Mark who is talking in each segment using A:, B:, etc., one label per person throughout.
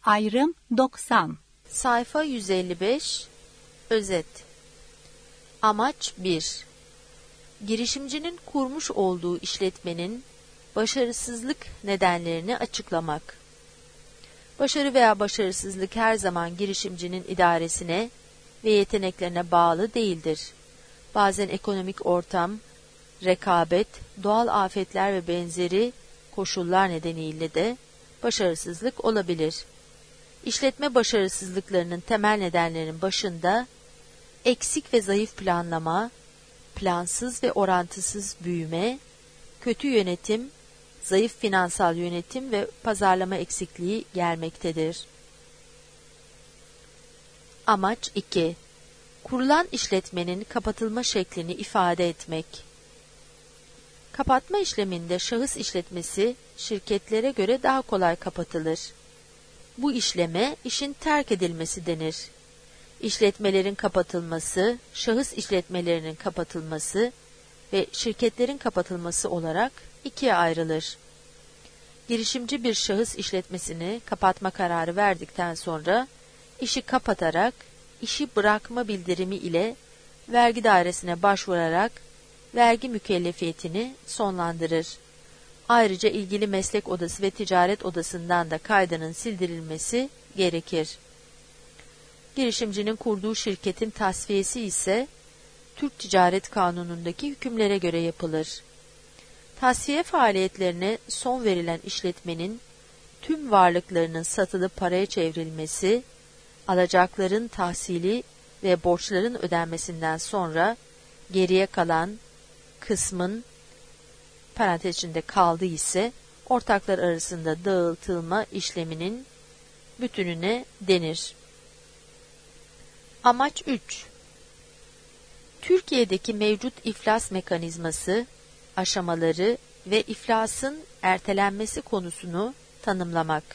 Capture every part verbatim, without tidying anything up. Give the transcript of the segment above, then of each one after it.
A: Ayrım doksan.
B: Sayfa yüz elli beş. Özet. Amaç bir. Girişimcinin kurmuş olduğu işletmenin başarısızlık nedenlerini açıklamak. Başarı veya başarısızlık her zaman girişimcinin idaresine ve yeteneklerine bağlı değildir. Bazen ekonomik ortam, rekabet, doğal afetler ve benzeri koşullar nedeniyle de başarısızlık olabilir. İşletme başarısızlıklarının temel nedenlerinin başında eksik ve zayıf planlama, plansız ve orantısız büyüme, kötü yönetim, zayıf finansal yönetim ve pazarlama eksikliği gelmektedir. Amaç iki. Kurulan işletmenin kapatılma şeklini ifade etmek. Kapatma işleminde şahıs işletmesi şirketlere göre daha kolay kapatılır. Bu işleme işin terk edilmesi denir. İşletmelerin kapatılması, şahıs işletmelerinin kapatılması ve şirketlerin kapatılması olarak ikiye ayrılır. Girişimci bir şahıs işletmesini kapatma kararı verdikten sonra işi kapatarak, işi bırakma bildirimi ile vergi dairesine başvurarak vergi mükellefiyetini sonlandırır. Ayrıca ilgili meslek odası ve ticaret odasından da kaydının sildirilmesi gerekir. Girişimcinin kurduğu şirketin tasfiyesi ise Türk Ticaret Kanunu'ndaki hükümlere göre yapılır. Tasfiye faaliyetlerine son verilen işletmenin tüm varlıklarının satılıp paraya çevrilmesi, alacakların tahsili ve borçların ödenmesinden sonra geriye kalan kısmın parantez içinde kaldığı ise ortaklar arasında dağıtılma işleminin bütününe denir. Amaç üç. Türkiye'deki mevcut iflas mekanizması, aşamaları ve iflasın ertelenmesi konusunu tanımlamak.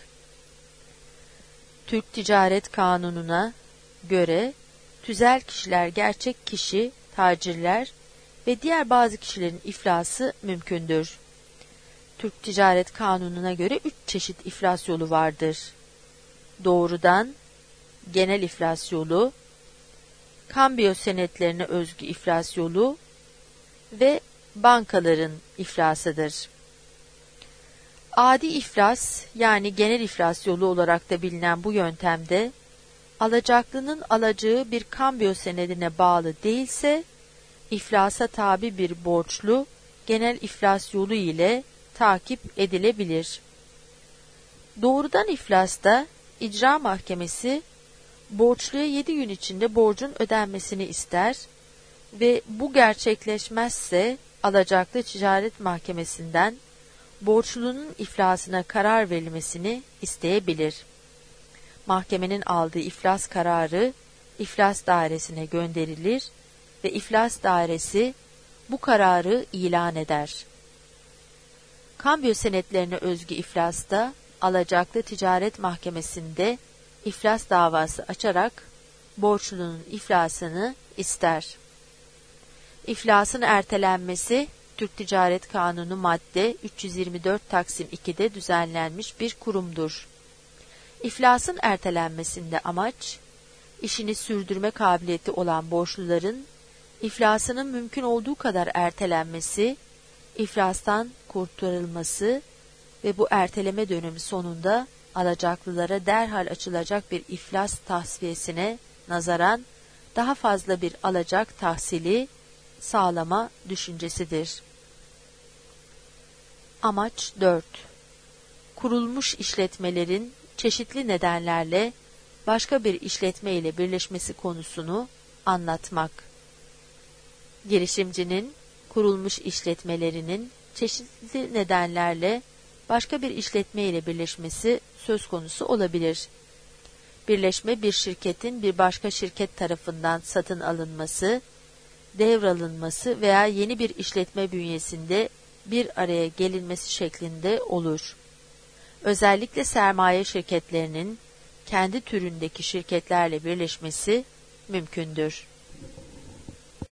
B: Türk Ticaret Kanunu'na göre tüzel kişiler gerçek kişi, tacirler ve diğer bazı kişilerin iflası mümkündür. Türk Ticaret Kanunu'na göre üç çeşit iflas yolu vardır. Doğrudan, genel iflas yolu, kambiyo senetlerine özgü iflas yolu ve bankaların iflasıdır. Adi iflas yani genel iflas yolu olarak da bilinen bu yöntemde, alacaklının alacağı bir kambiyo senedine bağlı değilse, iflasa tabi bir borçlu genel iflas yolu ile takip edilebilir. Doğrudan iflasta icra mahkemesi borçluya yedi gün içinde borcun ödenmesini ister ve bu gerçekleşmezse alacaklı ticaret mahkemesinden borçlunun iflasına karar verilmesini isteyebilir. Mahkemenin aldığı iflas kararı iflas dairesine gönderilir ve iflas dairesi bu kararı ilan eder. Kambiyo senetlerine özgü iflasta alacaklı ticaret mahkemesinde iflas davası açarak borçlunun iflasını ister. İflasın ertelenmesi Türk Ticaret Kanunu madde üç yüz yirmi dört Taksim iki'de düzenlenmiş bir kurumdur. İflasın ertelenmesinde amaç, işini sürdürme kabiliyeti olan borçluların iflasının mümkün olduğu kadar ertelenmesi, iflastan kurtarılması ve bu erteleme dönemi sonunda alacaklılara derhal açılacak bir iflas tasfiyesine nazaran daha fazla bir alacak tahsili sağlama düşüncesidir. Amaç dört. Kurulmuş işletmelerin çeşitli nedenlerle başka bir işletme ile birleşmesi konusunu anlatmak. Girişimcinin kurulmuş işletmelerinin çeşitli nedenlerle başka bir işletme ile birleşmesi söz konusu olabilir. Birleşme bir şirketin bir başka şirket tarafından satın alınması, devralınması veya yeni bir işletme bünyesinde bir araya gelinmesi şeklinde olur. Özellikle sermaye şirketlerinin kendi türündeki şirketlerle birleşmesi mümkündür.